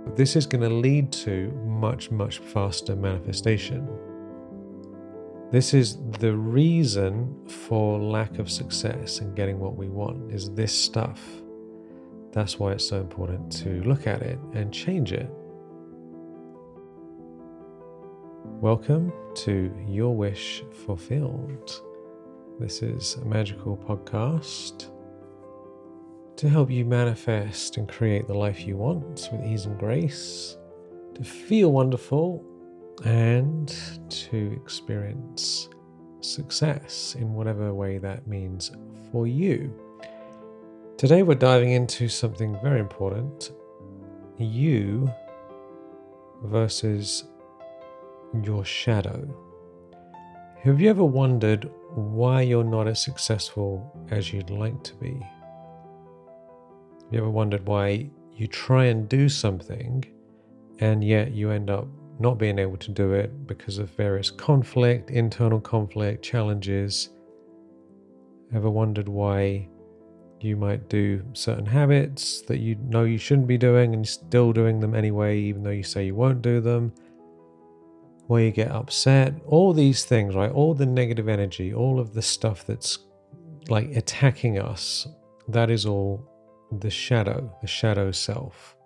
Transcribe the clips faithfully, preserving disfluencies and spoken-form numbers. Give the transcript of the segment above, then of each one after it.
This is going to lead to much, much faster manifestation. This is the reason for lack of success in getting what we want, is this stuff. That's why it's so important to look at it and change it. Welcome to Your Wish Fulfilled. This is a magical podcast to help you manifest and create the life you want with ease and grace, to feel wonderful, and to experience success in whatever way that means for you. Today we're diving into something very important: you versus your shadow. Have you ever wondered why you're not as successful as you'd like to be? Have you ever wondered why you try and do something and yet you end up not being able to do it because of various conflict, internal conflict, challenges? Ever wondered why you might do certain habits that you know you shouldn't be doing and you're still doing them anyway, even though you say you won't do them? Why you get upset? All these things, right? All the negative energy, all of the stuff that's like attacking us, that is all the shadow, the shadow self.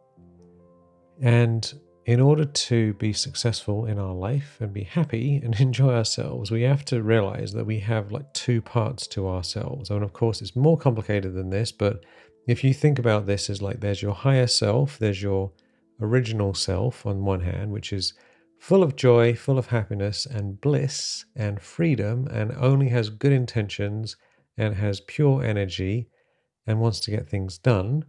And in order to be successful in our life and be happy and enjoy ourselves, we have to realize that we have like two parts to ourselves. And of course, it's more complicated than this, but if you think about this as like there's your higher self, there's your original self on one hand, which is full of joy, full of happiness and bliss and freedom, and only has good intentions and has pure energy and wants to get things done.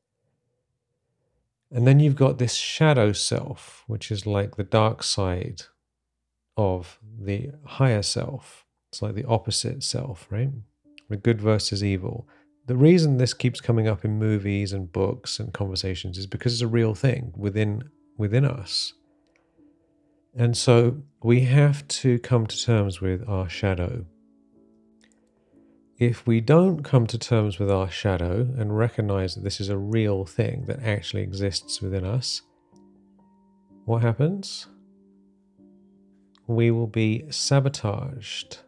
And then you've got this shadow self, which is like the dark side of the higher self. It's like the opposite self, right? The good versus evil. The reason this keeps coming up in movies and books and conversations is because it's a real thing within within us. And so we have to come to terms with our shadow. If we don't come to terms with our shadow and recognize that this is a real thing that actually exists within us, what happens? We will be sabotaged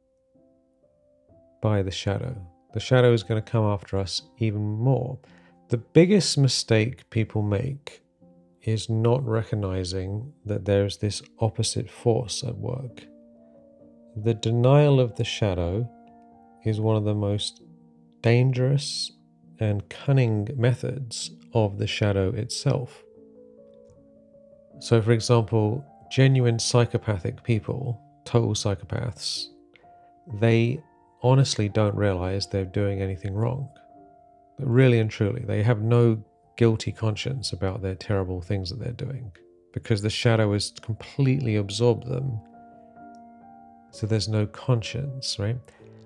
by the shadow. The shadow is going to come after us even more. The biggest mistake people make is not recognizing that there's this opposite force at work. The denial of the shadow is one of the most dangerous and cunning methods of the shadow itself. So, for example, genuine psychopathic people, total psychopaths, they honestly don't realize they're doing anything wrong. But really and truly, they have no guilty conscience about their terrible things that they're doing because the shadow has completely absorbed them. So there's no conscience, right?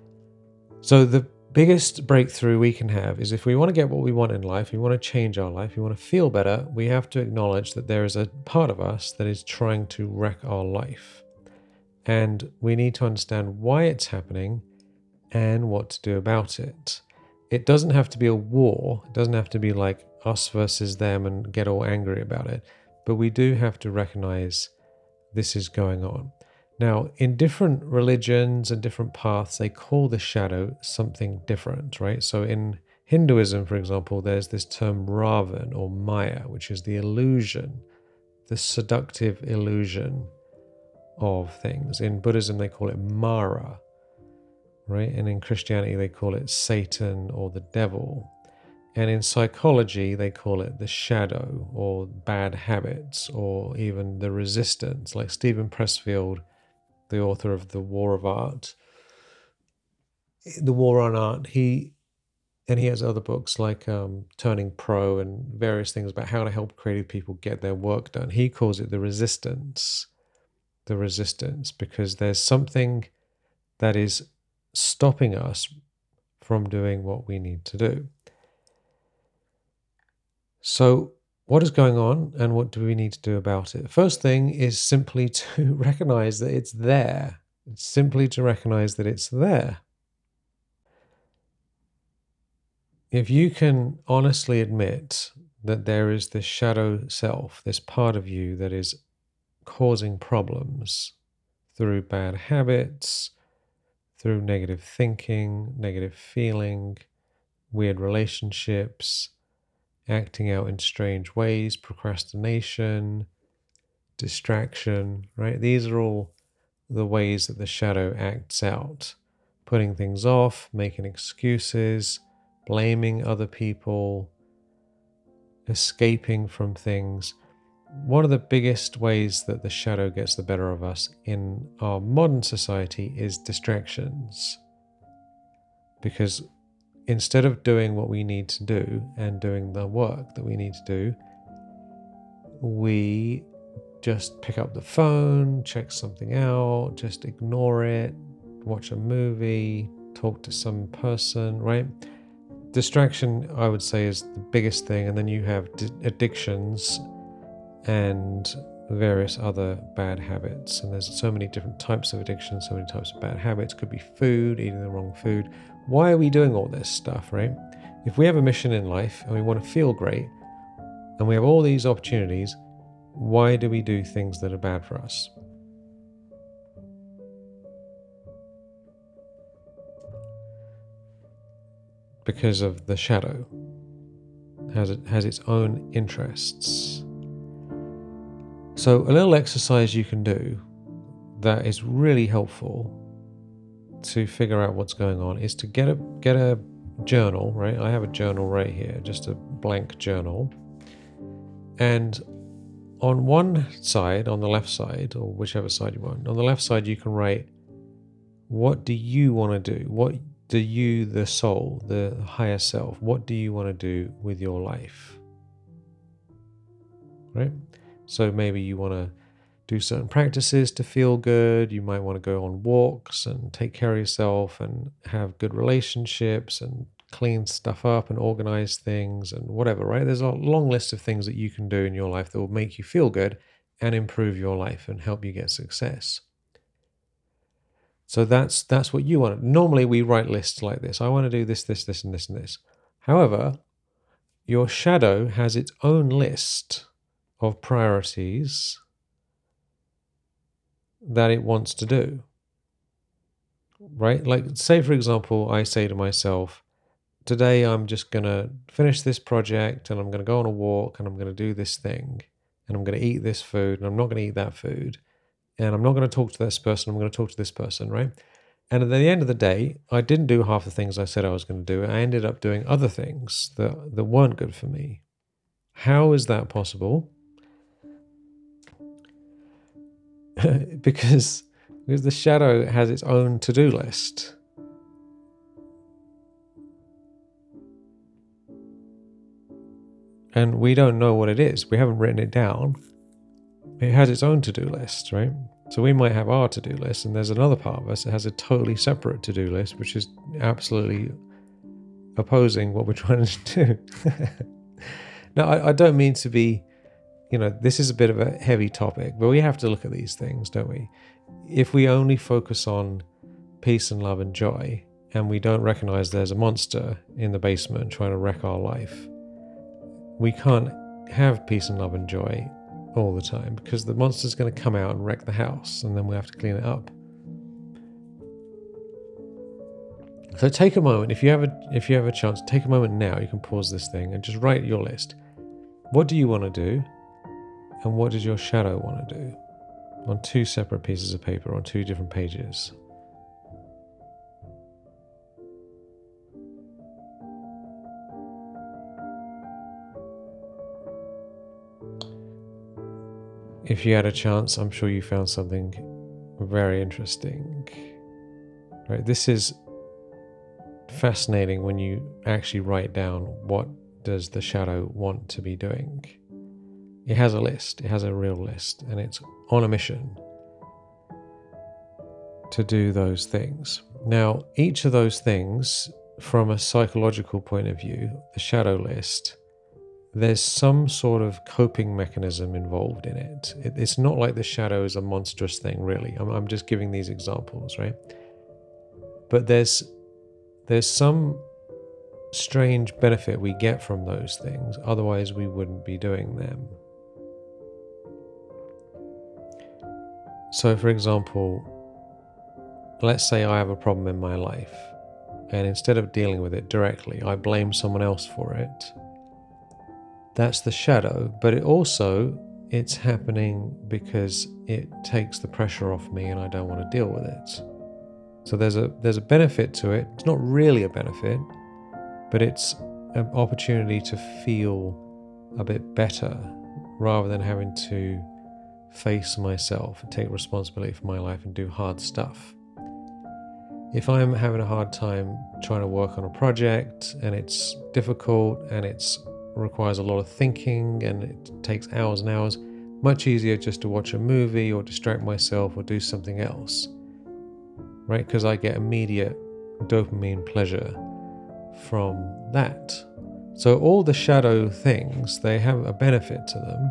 So the biggest breakthrough we can have is if we want to get what we want in life, we want to change our life, we want to feel better, we have to acknowledge that there is a part of us that is trying to wreck our life. And we need to understand why it's happening and what to do about it. It doesn't have to be a war. It doesn't have to be like us versus them and get all angry about it. But we do have to recognize this is going on. Now, in different religions and different paths, they call the shadow something different, right? So in Hinduism, for example, there's this term Ravan or Maya, which is the illusion, the seductive illusion of things. In Buddhism, they call it Mara, right? And in Christianity, they call it Satan or the devil. And in psychology, they call it the shadow or bad habits or even the resistance, like Stephen Pressfield, the author of The War of Art, The War on Art, he, and he has other books like um, Turning Pro and various things about how to help creative people get their work done. He calls it the resistance, the resistance, because there's something that is stopping us from doing what we need to do. So what is going on and what do we need to do about it? First thing is simply to recognize that it's there. It's simply to recognize that it's there. If you can honestly admit that there is this shadow self, this part of you that is causing problems through bad habits, through negative thinking, negative feeling, weird relationships, acting out in strange ways, procrastination, distraction, right? These are all the ways that the shadow acts out. Putting things off, making excuses, blaming other people, escaping from things. One of the biggest ways that the shadow gets the better of us in our modern society is distractions. Because instead of doing what we need to do and doing the work that we need to do, we just pick up the phone, check something out, just ignore it, watch a movie, talk to some person, right? Distraction, I would say, is the biggest thing. And then you have d- addictions and various other bad habits. And there's so many different types of addictions, so many types of bad habits. Could be food, eating the wrong food. Why are we doing all this stuff, right? If we have a mission in life and we want to feel great and we have all these opportunities, why do we do things that are bad for us? Because of the shadow. Has it has its own interests. So a little exercise you can do that is really helpful to figure out what's going on is to get a get a journal, right? I have a journal right here, just a blank journal. And on one side, on the left side, or whichever side you want, on the left side you can write, what do you want to do? What do you, the soul, the higher self, what do you want to do with your life? Right? So maybe you want to do certain practices to feel good. You might want to go on walks and take care of yourself and have good relationships and clean stuff up and organize things and whatever, right? There's a long list of things that you can do in your life that will make you feel good and improve your life and help you get success. So that's that's what you want. Normally we write lists like this. I want to do this, this, this, and this, and this. However, your shadow has its own list of priorities that it wants to do. Right? Like, say, for example, I say to myself, today I'm just going to finish this project and I'm going to go on a walk and I'm going to do this thing and I'm going to eat this food and I'm not going to eat that food. And I'm not going to talk to this person, I'm going to talk to this person, right? And at the end of the day, I didn't do half the things I said I was going to do. I ended up doing other things that, that weren't good for me. How is that possible? because, because the shadow has its own to-do list. And we don't know what it is. We haven't written it down. It has its own to-do list, right? So we might have our to-do list, and there's another part of us that has a totally separate to-do list, which is absolutely opposing what we're trying to do. Now, I, I don't mean to be, you know, this is a bit of a heavy topic, but we have to look at these things, don't we? If we only focus on peace and love and joy, and we don't recognize there's a monster in the basement trying to wreck our life, we can't have peace and love and joy all the time, because the monster's going to come out and wreck the house, and then we have to clean it up. So take a moment, if you have a if you have a chance, take a moment now. You can pause this thing and just write your list. What do you want to do, and what does your shadow want to do? On two separate pieces of paper, on two different pages. If you had a chance, I'm sure you found something very interesting. Right? This is fascinating when you actually write down what does the shadow want to be doing. It has a list, it has a real list, and it's on a mission to do those things. Now, each of those things, from a psychological point of view, the shadow list, there's some sort of coping mechanism involved in it. it. It's not like the shadow is a monstrous thing, really. I'm, I'm just giving these examples, right? But there's there's some strange benefit we get from those things, otherwise we wouldn't be doing them. So for example, let's say I have a problem in my life, and instead of dealing with it directly, I blame someone else for it. That's the shadow, but it also, it's happening because it takes the pressure off me and I don't want to deal with it. So there's a there's a benefit to it. It's not really a benefit, but it's an opportunity to feel a bit better rather than having to face myself and take responsibility for my life and do hard stuff. If I'm having a hard time trying to work on a project and it's difficult and it's requires a lot of thinking and it takes hours and hours, much easier just to watch a movie or distract myself or do something else, right? Because I get immediate dopamine pleasure from that. So all the shadow things, they have a benefit to them,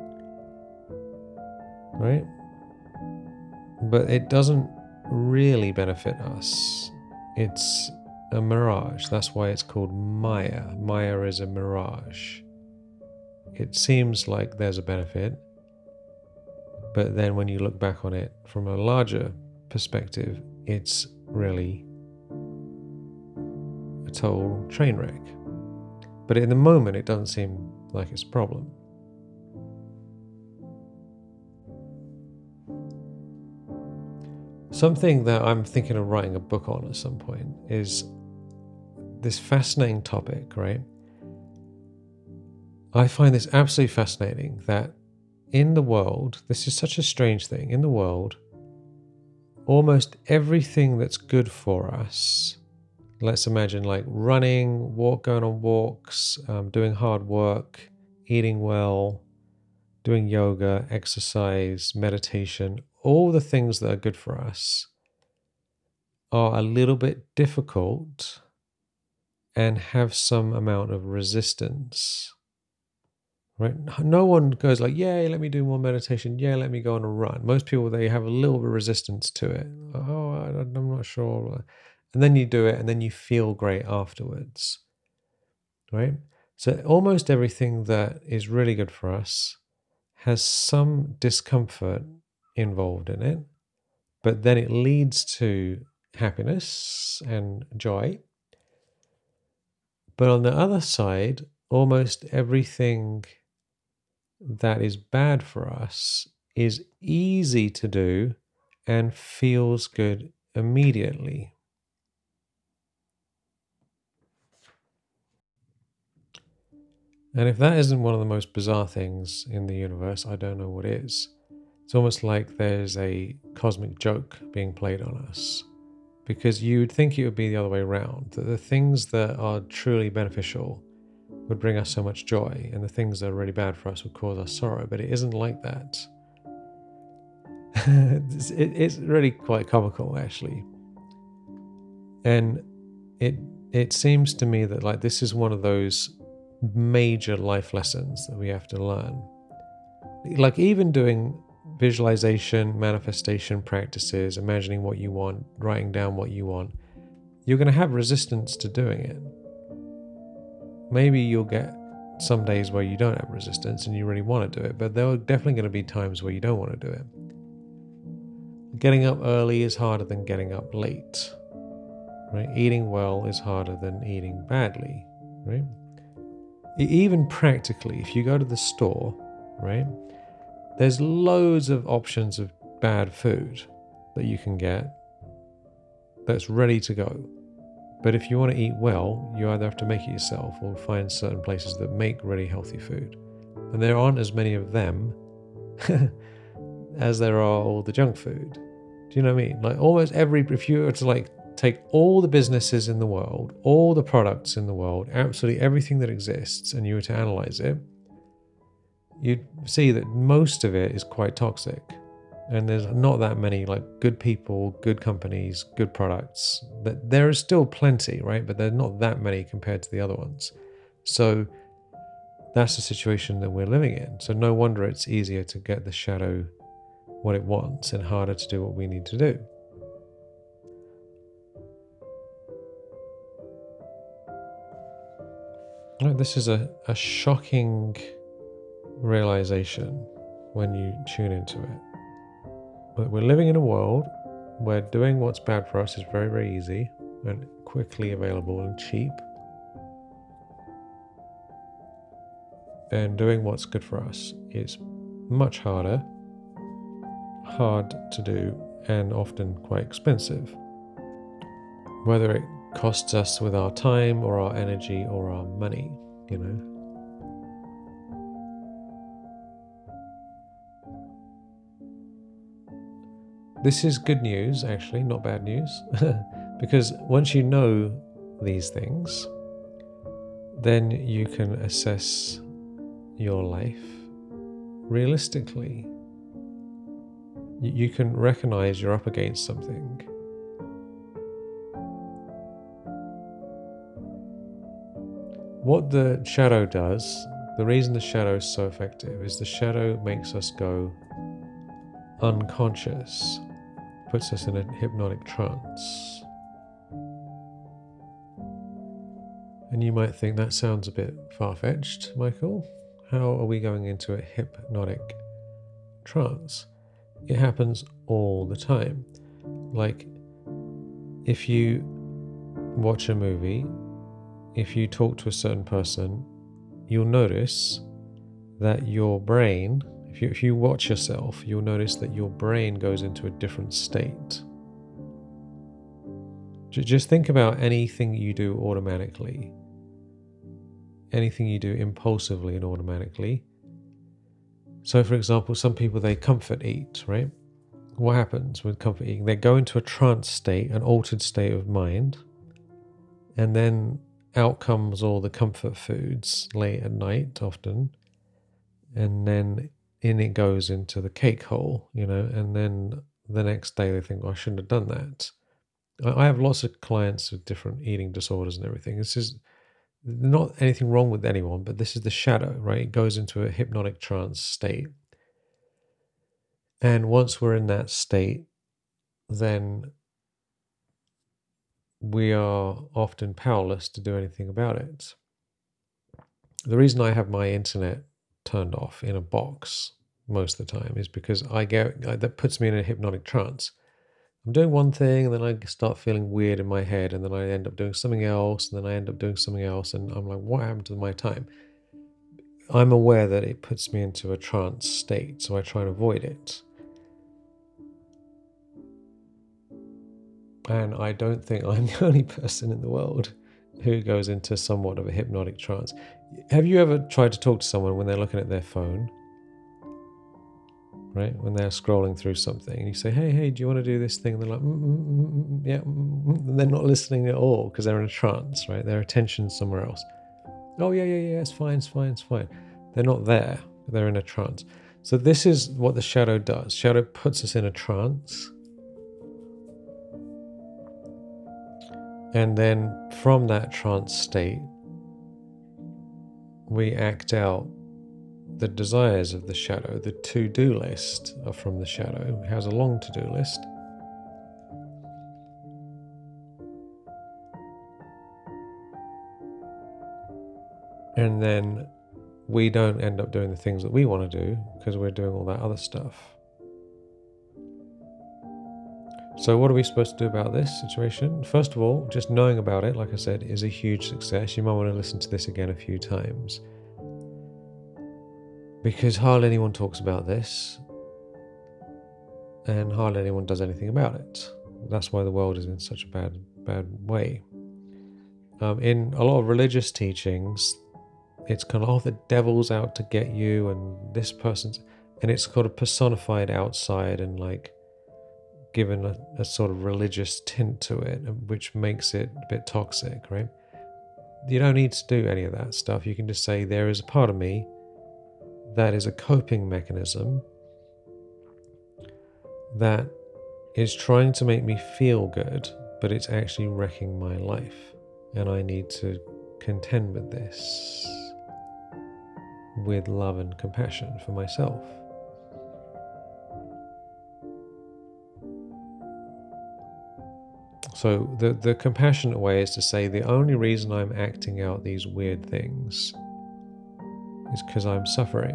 right? But it doesn't really benefit us. It's a mirage. That's why it's called Maya. Maya is a mirage. It seems like there's a benefit, but then when you look back on it from a larger perspective, it's really a total train wreck. But in the moment, it doesn't seem like it's a problem. Something that I'm thinking of writing a book on at some point is this fascinating topic, right? I find this absolutely fascinating that in the world, this is such a strange thing, in the world, almost everything that's good for us, let's imagine like running, walk, going on walks, um, doing hard work, eating well, doing yoga, exercise, meditation, all the things that are good for us are a little bit difficult and have some amount of resistance, right? No one goes like, yay, let me do more meditation. Yeah, let me go on a run. Most people, they have a little bit of resistance to it. Oh, I, I'm not sure. And then you do it and then you feel great afterwards, right? So almost everything that is really good for us has some discomfort involved in it, but then it leads to happiness and joy. But on the other side, almost everything that is bad for us is easy to do and feels good immediately. And if that isn't one of the most bizarre things in the universe, I don't know what is. It's almost like there's a cosmic joke being played on us, because you'd think it would be the other way around, that the things that are truly beneficial would bring us so much joy, and the things that are really bad for us would cause us sorrow, but it isn't like that. it's, it, it's really quite comical, actually. And it it seems to me that like this is one of those major life lessons that we have to learn. Like even doing visualization, manifestation practices, imagining what you want, writing down what you want, you're going to have resistance to doing it. Maybe you'll get some days where you don't have resistance and you really want to do it, but there are definitely going to be times where you don't want to do it. Getting up early is harder than getting up late, right? Eating well is harder than eating badly, right? Even practically, if you go to the store, right, there's loads of options of bad food that you can get that's ready to go. But if you want to eat well, you either have to make it yourself or find certain places that make really healthy food. And there aren't as many of them as there are all the junk food. Do you know what I mean? Like almost every, if you were to like take all the businesses in the world, all the products in the world, absolutely everything that exists, and you were to analyze it, you'd see that most of it is quite toxic. And there's not that many like good people, good companies, good products. That there is still plenty, right? But there's not that many compared to the other ones. So that's the situation that we're living in. So no wonder it's easier to get the shadow what it wants and harder to do what we need to do. Right, this is a, a shocking realization when you tune into it. But we're living in a world where doing what's bad for us is very, very easy and quickly available and cheap. And doing what's good for us is much harder, hard to do, and often quite expensive. Whether it costs us with our time or our energy or our money, you know. This is good news, actually, not bad news, because once you know these things, then you can assess your life realistically. You can recognize you're up against something. What the shadow does, the reason the shadow is so effective is the shadow makes us go unconscious, puts us in a hypnotic trance. And you might think that sounds a bit far-fetched, Michael. How are we going into a hypnotic trance? It happens all the time. Like, if you watch a movie, if you talk to a certain person, you'll notice that your brain, if you, if you watch yourself, you'll notice that your brain goes into a different state. Just think about anything you do automatically, anything you do impulsively and automatically. So, for example, some people, they comfort eat, right? What happens with comfort eating? They go into a trance state, an altered state of mind, and then out comes all the comfort foods late at night often, and then in it goes into the cake hole, you know, and then the next day they think, oh, I shouldn't have done that. I have lots of clients with different eating disorders and everything. This is not anything wrong with anyone, but this is the shadow, right? It goes into a hypnotic trance state. And once we're in that state, then we are often powerless to do anything about it. The reason I have my internet turned off in a box most of the time is because I get that puts me in a hypnotic trance. I'm doing one thing and then I start feeling weird in my head, and then I end up doing something else, and then I end up doing something else, and I'm like, what happened to my time? I'm aware that it puts me into a trance state, so I try and avoid it. And I don't think I'm the only person in the world who goes into somewhat of a hypnotic trance. Have you ever tried to talk to someone when they're looking at their phone? Right? When they're scrolling through something and you say, hey, hey, do you want to do this thing? And they're like, mm, mm, mm, mm, yeah, mm, mm. And they're not listening at all because they're in a trance, right? Their attention's somewhere else. Oh, yeah, yeah, yeah, it's fine, it's fine, it's fine. They're not there. They're in a trance. So this is what the shadow does. Shadow puts us in a trance. And then from that trance state, we act out the desires of the shadow. The to-do list are from the shadow. It has a long to-do list. And then we don't end up doing the things that we want to do because we're doing all that other stuff. So what are we supposed to do about this situation? First of all, just knowing about it, like I said, is a huge success. You might want to listen to this again a few times, because hardly anyone talks about this and hardly anyone does anything about it. That's why the world is in such a bad, bad way. Um, in a lot of religious teachings, it's kind of, oh, the devil's out to get you, and this person's, and it's kind of personified outside and like given a, a sort of religious tint to it, which makes it a bit toxic, right? You don't need to do any of that stuff. You can just say, there is a part of me that is a coping mechanism that is trying to make me feel good, but it's actually wrecking my life. And I need to contend with this with love and compassion for myself. So the, the compassionate way is to say the only reason I'm acting out these weird things is because I'm suffering.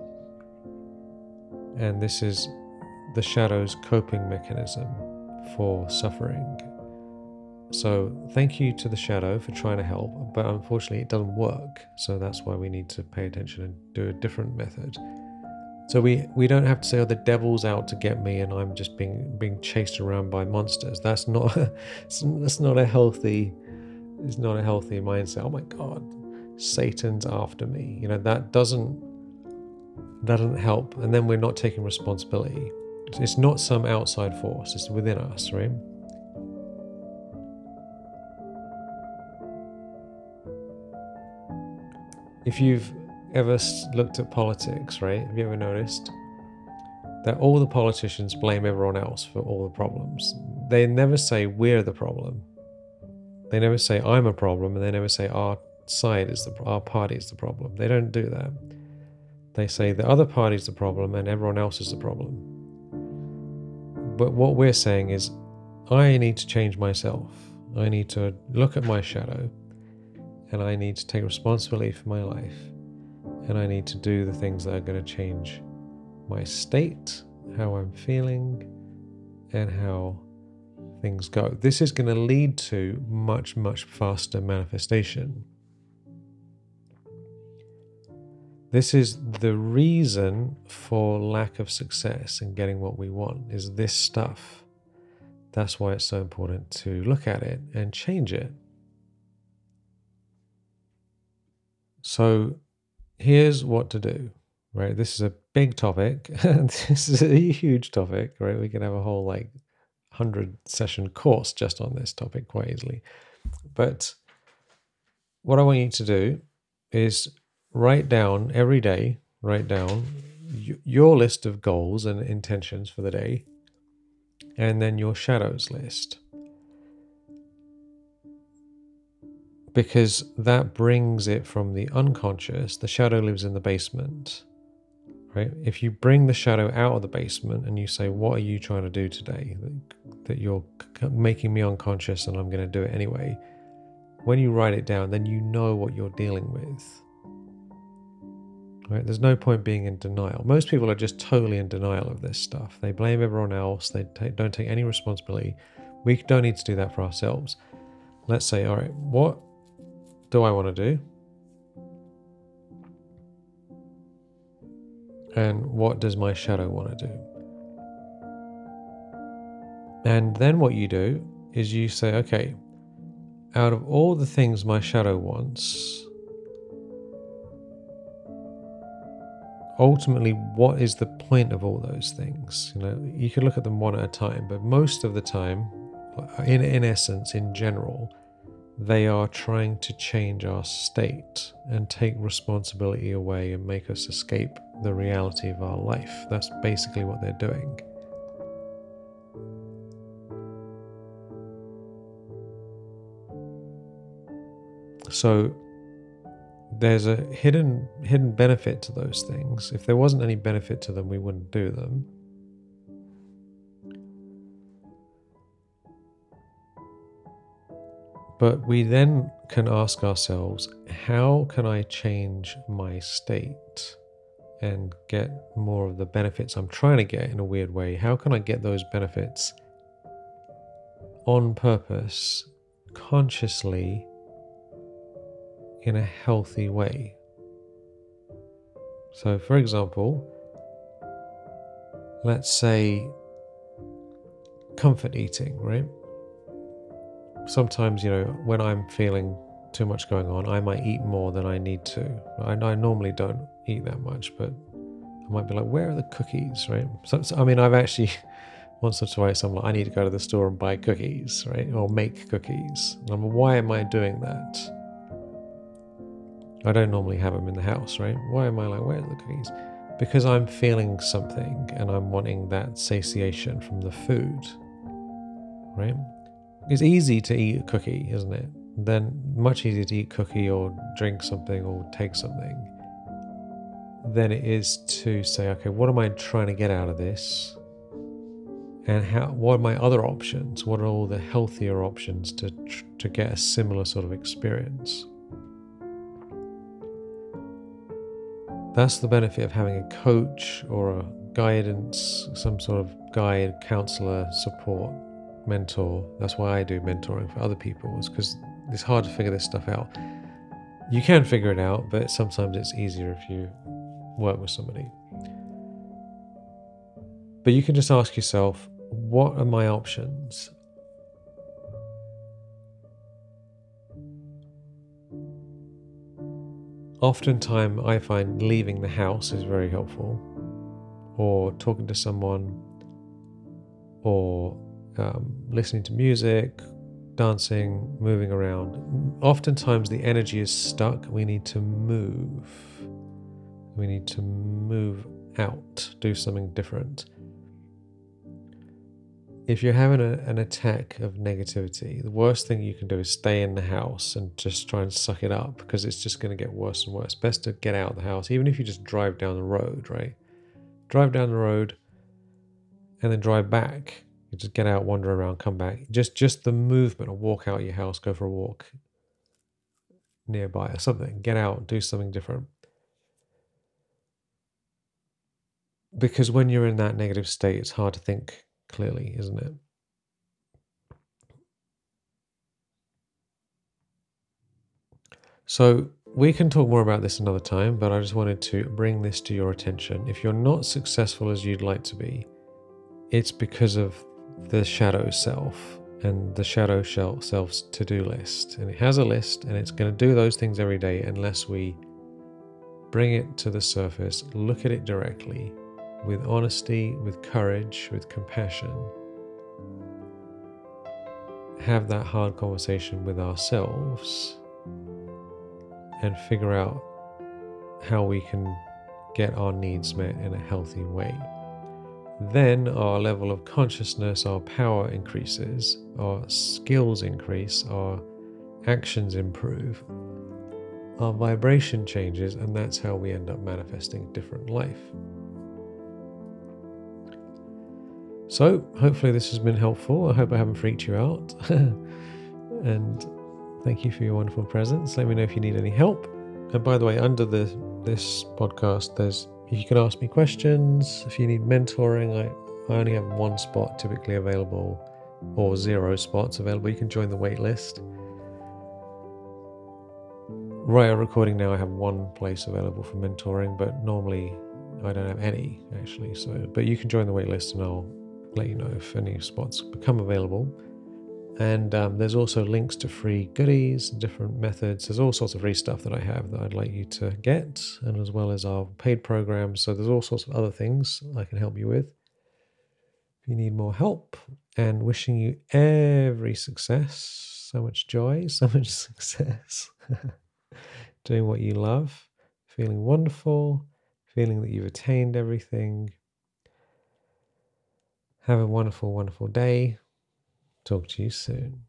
And this is the shadow's coping mechanism for suffering. So thank you to the shadow for trying to help, but unfortunately it doesn't work. So that's why we need to pay attention and do a different method. So we, we don't have to say, oh, the devil's out to get me and I'm just being being chased around by monsters. That's not that's not a healthy it's not a healthy mindset. Oh my God, Satan's after me. You know, that doesn't doesn't help. And then we're not taking responsibility. It's not some outside force, it's within us, right? If you've ever looked at politics, right, have you ever noticed that all the politicians blame everyone else for all the problems? They never say we're the problem. They never say I'm a problem, and they never say our side is the our party is the problem. They don't do that. They say the other party's the problem and everyone else is the problem. But what we're saying is, I need to change myself. I need to look at my shadow, and I need to take responsibility for my life. And I need to do the things that are going to change my state, how I'm feeling, and how things go. This is going to lead to much, much faster manifestation. This is the reason for lack of success in getting what we want, is this stuff. That's why it's so important to look at it and change it. So here's what to do, right? This is a big topic. This is a huge topic, right? We can have a whole like hundred session course just on this topic quite easily. But what I want you to do is write down every day, write down y- your list of goals and intentions for the day, and then your shadows list. Because that brings it from the unconscious. The shadow lives in the basement, right? If you bring the shadow out of the basement and you say, what are you trying to do today? That you're making me unconscious and I'm going to do it anyway. When you write it down, then you know what you're dealing with. Right? There's no point being in denial. Most people are just totally in denial of this stuff. They blame everyone else. They take, don't take any responsibility. We don't need to do that for ourselves. Let's say, all right, what do I want to do? And what does my shadow want to do? And then what you do is you say, okay, out of all the things my shadow wants, ultimately, what is the point of all those things? You know, you can look at them one at a time, but most of the time, in, in essence, in general, they are trying to change our state and take responsibility away and make us escape the reality of our life. That's basically what they're doing. So there's a hidden hidden benefit to those things. If there wasn't any benefit to them, we wouldn't do them. But we then can ask ourselves, how can I change my state and get more of the benefits I'm trying to get in a weird way? How can I get those benefits on purpose, consciously, in a healthy way? So, for example, let's say comfort eating, right? Sometimes, you know, when I'm feeling too much going on, I might eat more than I need to. I, I normally don't eat that much, but I might be like, where are the cookies, right? So, so I mean, I've actually once or twice, I'm like, I need to go to the store and buy cookies, right? Or make cookies. And I'm like, why am I doing that? I don't normally have them in the house, right? Why am I like, where are the cookies? Because I'm feeling something and I'm wanting that satiation from the food, right? It's easy to eat a cookie, isn't it? Then much easier to eat cookie or drink something or take something than it is to say, okay, what am I trying to get out of this? And how, what are my other options? What are all the healthier options to, to get a similar sort of experience? That's the benefit of having a coach or a guidance, some sort of guide, counselor, support, mentor. That's why I do mentoring for other people, is because it's hard to figure this stuff out. You can figure it out, but sometimes it's easier if you work with somebody. But you can just ask yourself, what are my options? Oftentimes, I find leaving the house is very helpful, or talking to someone, or um, listening to music, dancing, moving around. Oftentimes, the energy is stuck. We need to move. We need to move out, do something different. If you're having a, an attack of negativity, the worst thing you can do is stay in the house and just try and suck it up, because it's just going to get worse and worse. Best to get out of the house, even if you just drive down the road, right? Drive down the road and then drive back. You just get out, wander around, come back. Just just the movement, or walk out of your house, go for a walk nearby or something. Get out, do something different. Because when you're in that negative state, it's hard to think clearly, isn't it? So we can talk more about this another time, but I just wanted to bring this to your attention. If you're not successful as you'd like to be, it's because of the shadow self and the shadow self's to-do list. And it has a list, and it's going to do those things every day unless we bring it to the surface, look at it directly, with honesty, with courage, with compassion. Have that hard conversation with ourselves and figure out how we can get our needs met in a healthy way. Then our level of consciousness, our power increases, our skills increase, our actions improve, our vibration changes, and that's how we end up manifesting a different life. So hopefully this has been helpful. I hope I haven't freaked you out. And thank you for your wonderful presence. Let me know if you need any help. And by the way, under the this podcast, there's you can ask me questions. If you need mentoring, I, I only have one spot typically available, or zero spots available. You can join the wait list. Right, I'm recording now, I have one place available for mentoring, but normally I don't have any, actually. So, but you can join the wait list and I'll let you know if any spots become available. And um, there's also links to free goodies, different methods. There's all sorts of free stuff that I have that I'd like you to get, and as well as our paid programs. So there's all sorts of other things I can help you with if you need more help. And wishing you every success, so much joy, so much success. Doing what you love, feeling wonderful, feeling that you've attained everything. Have a wonderful, wonderful day. Talk to you soon.